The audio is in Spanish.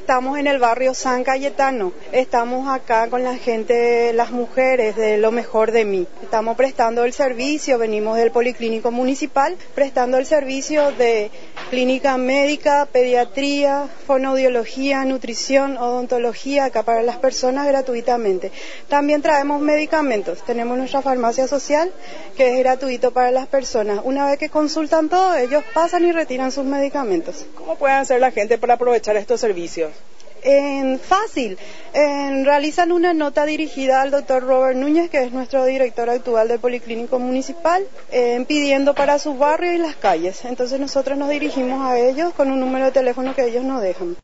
Estamos en el barrio San Cayetano. Estamos acá con la gente, las mujeres de Lo Mejor de Mí. Estamos prestando el servicio, venimos del Policlínico Municipal, prestando el servicio de clínica médica, pediatría, fonoaudiología, nutrición, odontología, acá para las personas gratuitamente. También traemos medicamentos. Tenemos nuestra farmacia social, que es gratuito para las personas. Una vez que consultan todo, ellos pasan y retiran sus medicamentos. ¿Cómo puede hacer la gente para aprovechar estos servicios? Fácil, realizan una nota dirigida al doctor Robert Núñez, que es nuestro director actual del Policlínico Municipal, pidiendo para su barrio y las calles. Entonces nosotros nos dirigimos a ellos con un número de teléfono que ellos nos dejan.